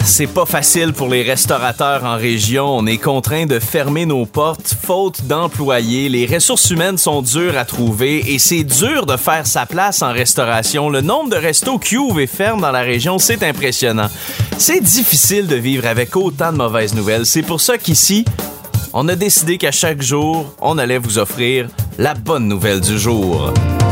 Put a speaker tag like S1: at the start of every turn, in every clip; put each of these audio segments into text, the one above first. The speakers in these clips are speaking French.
S1: C'est pas facile pour les restaurateurs en région. On est contraint de fermer nos portes faute d'employés. Les ressources humaines sont dures à trouver et c'est dur de faire sa place en restauration. Le nombre de restos qui ouvrent et ferment dans la région, c'est impressionnant. C'est difficile de vivre avec autant de mauvaises nouvelles. C'est pour ça qu'ici, on a décidé qu'à chaque jour, on allait vous offrir la bonne nouvelle du jour.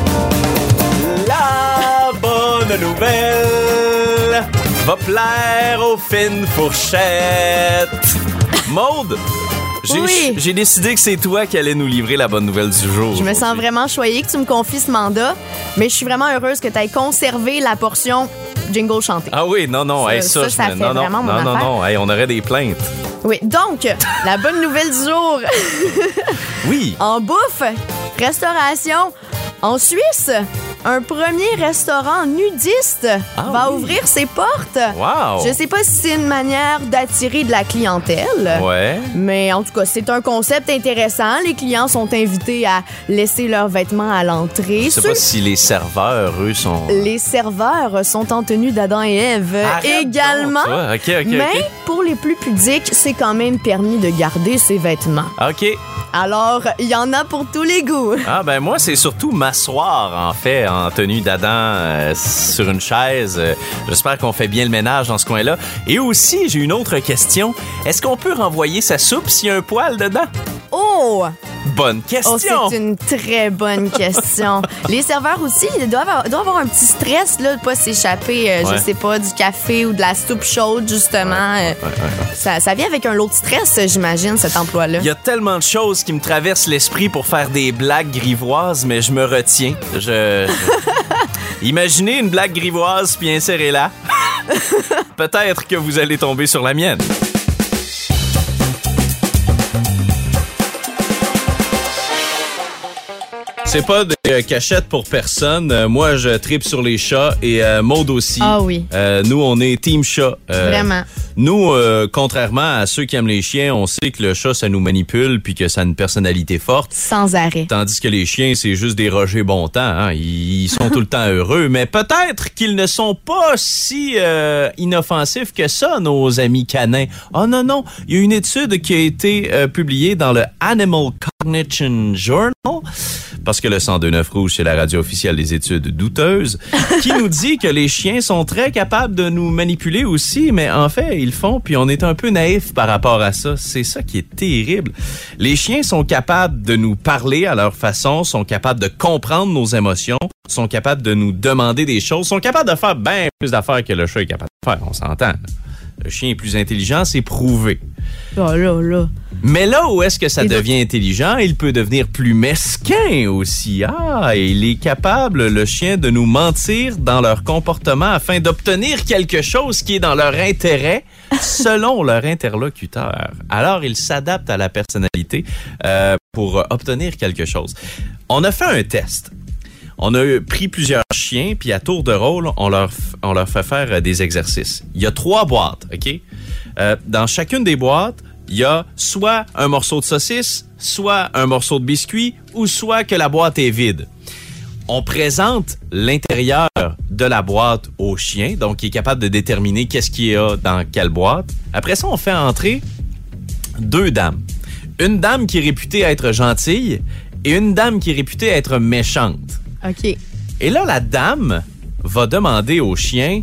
S1: La bonne nouvelle va plaire aux fines fourchettes. Maude, j'ai décidé que c'est toi qui allais nous livrer la bonne nouvelle du jour.
S2: Je me sens vraiment choyée que tu me confies ce mandat, mais je suis vraiment heureuse que tu aies conservé la portion jingle chanté.
S1: Ah oui, non,
S2: Ça fait vraiment mon affaire.
S1: Non, on aurait des plaintes.
S2: Oui, donc, la bonne nouvelle du jour.
S1: Oui.
S2: En bouffe, restauration, en Suisse, un premier restaurant nudiste va ouvrir ses portes.
S1: Wow.
S2: Je sais pas si c'est une manière d'attirer de la clientèle.
S1: Ouais.
S2: Mais en tout cas, c'est un concept intéressant. Les clients sont invités à laisser leurs vêtements à l'entrée.
S1: Je sais pas si les serveurs, eux, sont...
S2: Les serveurs sont en tenue d'Adam et Ève également.
S1: Donc, OK.
S2: Mais pour les plus pudiques, c'est quand même permis de garder ses vêtements.
S1: OK.
S2: Alors, il y en a pour tous les goûts.
S1: Ah ben moi, c'est surtout m'asseoir, en fait, en tenue d'Adam sur une chaise. J'espère qu'on fait bien le ménage dans ce coin-là. Et aussi, j'ai une autre question. Est-ce qu'on peut renvoyer sa soupe s'il y a un poil dedans?
S2: Oh!
S1: Bonne question!
S2: Oh, c'est une très bonne question. Les serveurs aussi, ils doivent avoir un petit stress là, de pas s'échapper, je sais pas, du café ou de la soupe chaude, justement. Ça vient avec un lot de stress, j'imagine, cet emploi-là. Il
S1: y a tellement de choses qui me traversent l'esprit pour faire des blagues grivoises, mais je me retiens. Imaginez une blague grivoise puis insérez-la. Peut-être que vous allez tomber sur la mienne. C'est pas de cachette pour personne. Moi, je tripe sur les chats et Maude aussi.
S2: Ah oui.
S1: Nous, on est team chat.
S2: Vraiment.
S1: Nous, contrairement à ceux qui aiment les chiens, on sait que le chat, ça nous manipule puis que ça a une personnalité forte.
S2: Sans arrêt.
S1: Tandis que les chiens, c'est juste des Roger Bontemps. Hein? Ils sont tout le temps heureux. Mais peut-être qu'ils ne sont pas si inoffensifs que ça, nos amis canins. Oh non. Il y a une étude qui a été publiée dans le Animal Cognition Journal, parce que le 102.9 Rouge, c'est la radio officielle des études douteuses, qui nous dit que les chiens sont très capables de nous manipuler aussi, mais en fait, ils le font, puis on est un peu naïf par rapport à ça. C'est ça qui est terrible. Les chiens sont capables de nous parler à leur façon, sont capables de comprendre nos émotions, sont capables de nous demander des choses, sont capables de faire bien plus d'affaires que le chat est capable de faire, on s'entend. Le chien est plus intelligent, c'est prouvé.
S2: Oh là.
S1: Mais là où est-ce que ça devient intelligent, il peut devenir plus mesquin aussi. Ah, il est capable, le chien, de nous mentir dans leur comportement afin d'obtenir quelque chose qui est dans leur intérêt selon leur interlocuteur. Alors, il s'adapte à la personnalité pour obtenir quelque chose. On a fait un test. On a pris plusieurs chiens, puis à tour de rôle, on leur fait faire des exercices. Il y a 3 boîtes, OK? Dans chacune des boîtes, il y a soit un morceau de saucisse, soit un morceau de biscuit, ou soit que la boîte est vide. On présente l'intérieur de la boîte au chien, donc il est capable de déterminer qu'est-ce qu'il y a dans quelle boîte. Après ça, on fait entrer 2 dames. Une dame qui est réputée être gentille et une dame qui est réputée être méchante.
S2: OK.
S1: Et là, la dame va demander au chien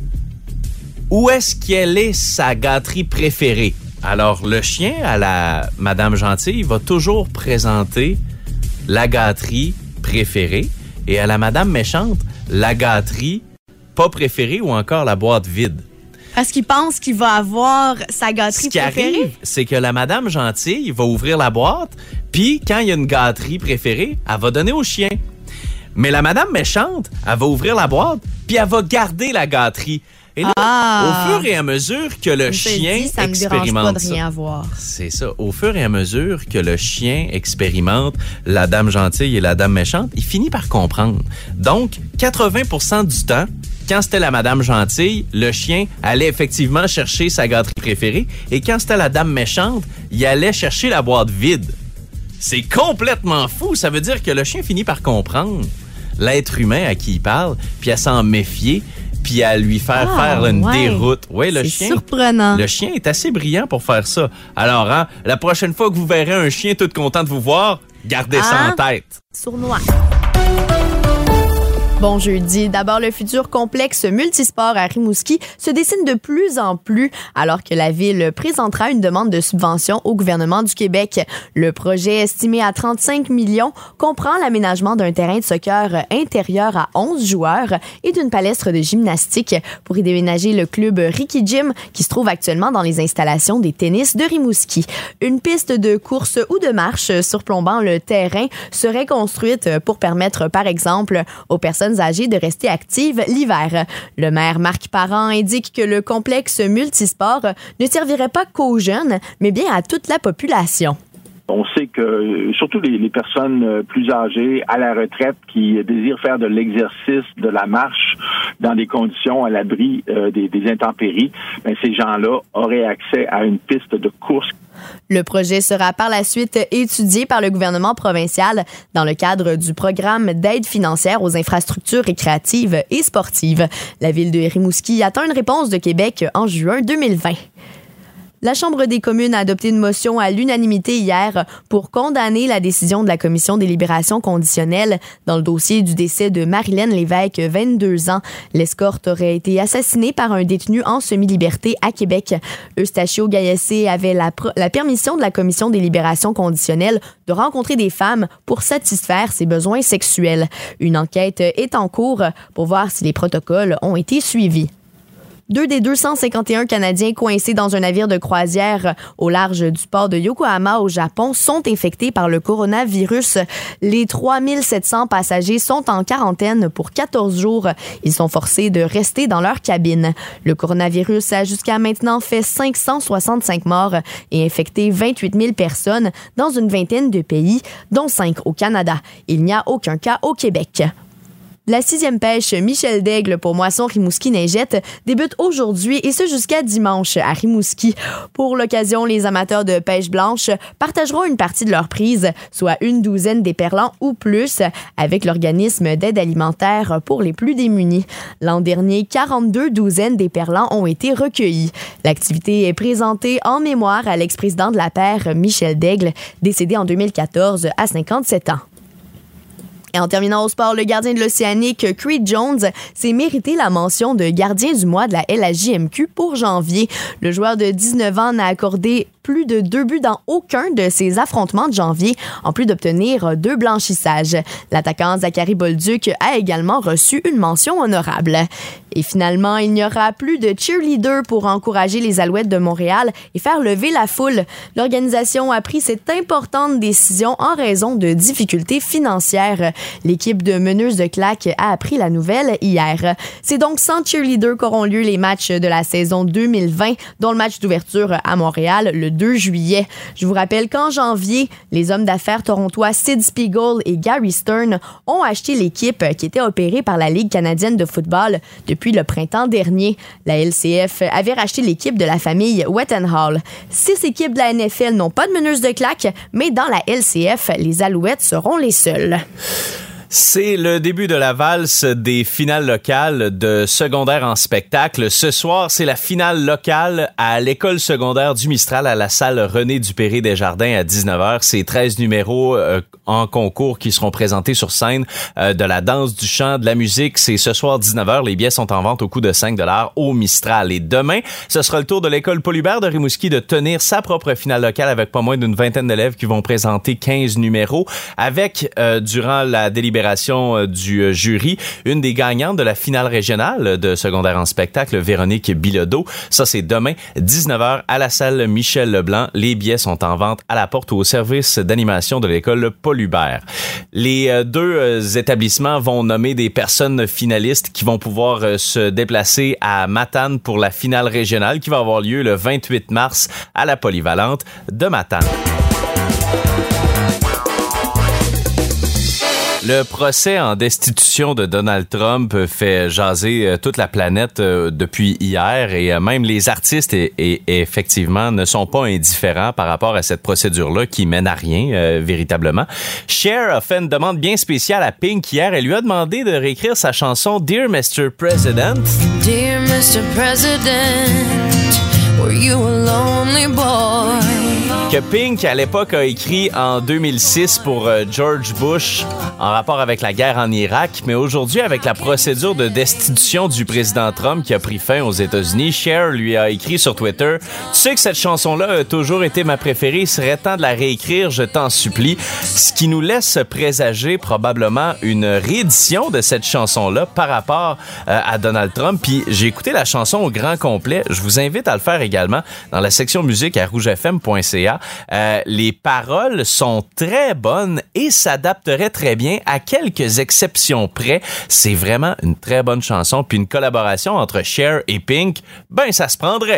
S1: où est-ce qu'elle est sa gâterie préférée. Alors, le chien, à la Madame Gentille, va toujours présenter la gâterie préférée et à la Madame Méchante, la gâterie pas préférée ou encore la boîte vide.
S2: Parce qu'il pense qu'il va avoir sa gâterie préférée.
S1: Ce qui arrive, c'est que la Madame Gentille va ouvrir la boîte, puis quand il y a une gâterie préférée, elle va donner au chien. Mais la Madame Méchante, elle va ouvrir la boîte, puis elle va garder la gâterie. Et là, au fur et à mesure que le chien
S2: ça
S1: expérimente
S2: me dérange pas de rien avoir.
S1: C'est ça. Au fur et à mesure que le chien expérimente la Dame Gentille et la Dame Méchante, il finit par comprendre. Donc, 80% du temps, quand c'était la Madame Gentille, le chien allait effectivement chercher sa gâterie préférée. Et quand c'était la Dame Méchante, il allait chercher la boîte vide. C'est complètement fou. Ça veut dire que le chien finit par comprendre l'être humain à qui il parle, puis à s'en méfier. puis à lui faire une déroute. Oui, le chien.
S2: C'est surprenant.
S1: Le chien est assez brillant pour faire ça. Alors, la prochaine fois que vous verrez un chien tout content de vous voir, gardez ça en tête.
S2: Sournois. Bon jeudi. D'abord, le futur complexe multisport à Rimouski se dessine de plus en plus alors que la ville présentera une demande de subvention au gouvernement du Québec. Le projet, estimé à 35 millions, comprend l'aménagement d'un terrain de soccer intérieur à 11 joueurs et d'une palestre de gymnastique pour y déménager le club Ricky Gym qui se trouve actuellement dans les installations des tennis de Rimouski. Une piste de course ou de marche surplombant le terrain serait construite pour permettre, par exemple, aux personnes âgées de rester actives l'hiver. Le maire Marc Parent indique que le complexe multisport ne servirait pas qu'aux jeunes, mais bien à toute la population.
S3: On sait que surtout les personnes plus âgées à la retraite qui désirent faire de l'exercice, de la marche dans des conditions à l'abri des intempéries, ces gens-là auraient accès à une piste de course.
S2: Le projet sera par la suite étudié par le gouvernement provincial dans le cadre du programme d'aide financière aux infrastructures récréatives et sportives. La ville de Rimouski attend une réponse de Québec en juin 2020. La Chambre des communes a adopté une motion à l'unanimité hier pour condamner la décision de la Commission des libérations conditionnelles dans le dossier du décès de Marilène Lévesque, 22 ans. L'escorte aurait été assassinée par un détenu en semi-liberté à Québec. Eustachio Gaillessé avait la permission de la Commission des libérations conditionnelles de rencontrer des femmes pour satisfaire ses besoins sexuels. Une enquête est en cours pour voir si les protocoles ont été suivis. 2 des 251 Canadiens coincés dans un navire de croisière au large du port de Yokohama au Japon sont infectés par le coronavirus. Les 3700 passagers sont en quarantaine pour 14 jours. Ils sont forcés de rester dans leur cabine. Le coronavirus a jusqu'à maintenant fait 565 morts et infecté 28 000 personnes dans une vingtaine de pays, dont 5 au Canada. Il n'y a aucun cas au Québec. La 6e pêche Michel Daigle pour Moisson Rimouski-Neigette débute aujourd'hui et ce jusqu'à dimanche à Rimouski. Pour l'occasion, les amateurs de pêche blanche partageront une partie de leur prise, soit une douzaine d'éperlans ou plus, avec l'organisme d'aide alimentaire pour les plus démunis. L'an dernier, 42 douzaines d'éperlans ont été recueillis. L'activité est présentée en mémoire à l'ex-président de la paire, Michel Daigle, décédé en 2014 à 57 ans. Et en terminant au sport, le gardien de l'Océanique, Creed Jones, s'est mérité la mention de gardien du mois de la LHJMQ pour janvier. Le joueur de 19 ans n'a accordé plus de 2 buts dans aucun de ses affrontements de janvier, en plus d'obtenir 2 blanchissages. L'attaquant Zachary Bolduc a également reçu une mention honorable. Et finalement, il n'y aura plus de cheerleader pour encourager les Alouettes de Montréal et faire lever la foule. L'organisation a pris cette importante décision en raison de difficultés financières. L'équipe de meneuses de claques a appris la nouvelle hier. C'est donc sans cheerleader qu'auront lieu les matchs de la saison 2020, dont le match d'ouverture à Montréal le 2 juillet. Je vous rappelle qu'en janvier, les hommes d'affaires torontois Sid Spiegel et Gary Stern ont acheté l'équipe qui était opérée par la Ligue canadienne de football depuis le printemps dernier. La LCF avait racheté l'équipe de la famille Wetenhall. 6 équipes de la NFL n'ont pas de meneuses de claques, mais dans la LCF, les Alouettes seront les seules.
S1: C'est le début de la valse des finales locales de secondaire en spectacle. Ce soir, c'est la finale locale à l'école secondaire du Mistral à la salle René Dupéré Desjardins à 19h. C'est 13 numéros en concours qui seront présentés sur scène, de la danse, du chant, de la musique. C'est ce soir 19h. Les billets sont en vente au coût de 5$ au Mistral. Et demain, ce sera le tour de l'école Paul Hubert de Rimouski de tenir sa propre finale locale avec pas moins d'une vingtaine d'élèves qui vont présenter 15 numéros avec, durant la délibération du jury, une des gagnantes de la finale régionale de secondaire en spectacle, Véronique Bilodeau. Ça, c'est demain, 19h, à la salle Michel Leblanc. Les billets sont en vente à la porte ou au service d'animation de l'école Paul Hubert. Les 2 établissements vont nommer des personnes finalistes qui vont pouvoir se déplacer à Matane pour la finale régionale qui va avoir lieu le 28 mars à la polyvalente de Matane. Le procès en destitution de Donald Trump fait jaser toute la planète depuis hier et même les artistes et effectivement ne sont pas indifférents par rapport à cette procédure-là qui mène à rien véritablement. Cher a fait une demande bien spéciale à Pink hier. Elle lui a demandé de réécrire sa chanson Dear Mr. President.
S4: Dear Mr. President, were you a lonely boy?
S1: Que Pink, à l'époque, a écrit en 2006 pour George Bush en rapport avec la guerre en Irak. Mais aujourd'hui, avec la procédure de destitution du président Trump qui a pris fin aux États-Unis, Cher lui a écrit sur Twitter « Tu sais que cette chanson-là a toujours été ma préférée. Il serait temps de la réécrire, je t'en supplie. » Ce qui nous laisse présager probablement une réédition de cette chanson-là par rapport à Donald Trump. Puis j'ai écouté la chanson au grand complet. Je vous invite à le faire également dans la section musique à rougefm.ca. Les paroles sont très bonnes et s'adapteraient très bien à quelques exceptions près. C'est vraiment une très bonne chanson. Puis une collaboration entre Cher et Pink, ben ça se prendrait.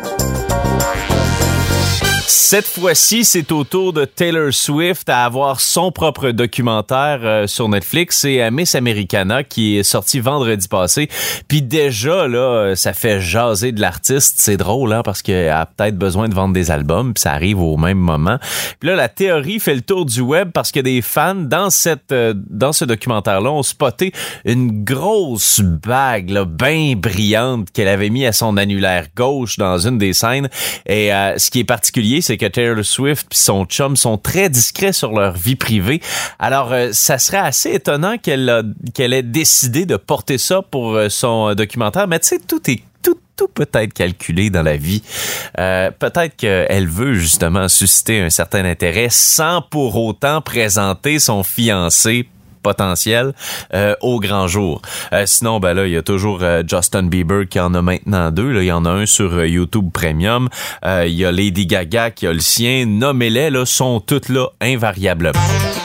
S1: Cette fois-ci, c'est au tour de Taylor Swift à avoir son propre documentaire sur Netflix. C'est Miss Americana qui est sorti vendredi passé. Puis déjà, là, ça fait jaser de l'artiste. C'est drôle, hein, parce qu'elle a peut-être besoin de vendre des albums, puis ça arrive au même moment. Puis là, la théorie fait le tour du web parce que des fans, dans ce documentaire-là, ont spoté une grosse bague, là, bien brillante qu'elle avait mis à son annulaire gauche dans une des scènes. Et ce qui est particulier, c'est que Taylor Swift et son chum sont très discrets sur leur vie privée. Alors, ça serait assez étonnant qu'elle ait décidé de porter ça pour son documentaire. Mais tu sais, tout peut être calculé dans la vie. Peut-être qu'elle veut justement susciter un certain intérêt sans pour autant présenter son fiancé potentiel au grand jour. Sinon, ben là, il y a toujours Justin Bieber qui en a maintenant 2. Là, il y en a un sur YouTube Premium. Il y a Lady Gaga qui a le sien. Nommez-les, là, sont toutes là invariablement.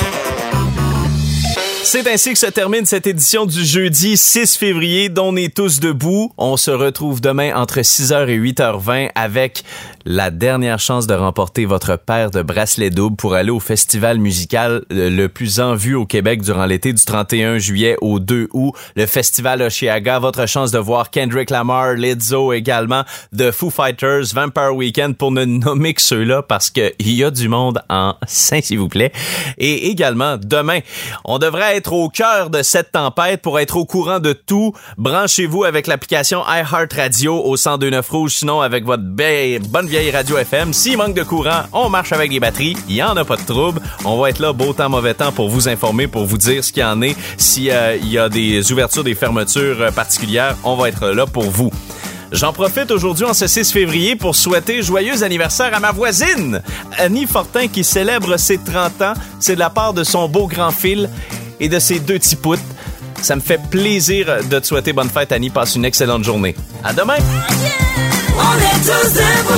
S1: C'est ainsi que se termine cette édition du jeudi 6 février dont on est tous debout. On se retrouve demain entre 6h et 8h20 avec la dernière chance de remporter votre paire de bracelets doubles pour aller au festival musical le plus en vue au Québec durant l'été du 31 juillet au 2 août. Le festival Osheaga, votre chance de voir Kendrick Lamar, Lizzo également, The Foo Fighters, Vampire Weekend pour ne nommer que ceux-là parce que il y a du monde en sein, s'il vous plaît. Et également, demain, on devrait être au cœur de cette tempête pour être au courant de tout. Branchez-vous avec l'application iHeartRadio au 102.9 Rouge, sinon avec votre bonne vieille radio FM. S'il manque de courant, on marche avec les batteries. Il n'y en a pas de trouble. On va être là beau temps, mauvais temps pour vous informer, pour vous dire ce qu'il y en est. S'il y a des ouvertures, des fermetures particulières, on va être là pour vous. J'en profite aujourd'hui en ce 6 février pour souhaiter joyeux anniversaire à ma voisine, Annie Fortin, qui célèbre ses 30 ans. C'est de la part de son beau grand Phil et de ses 2 petits poutres. Ça me fait plaisir de te souhaiter bonne fête, Annie. Passe une excellente journée. À demain!
S4: On est tous debout.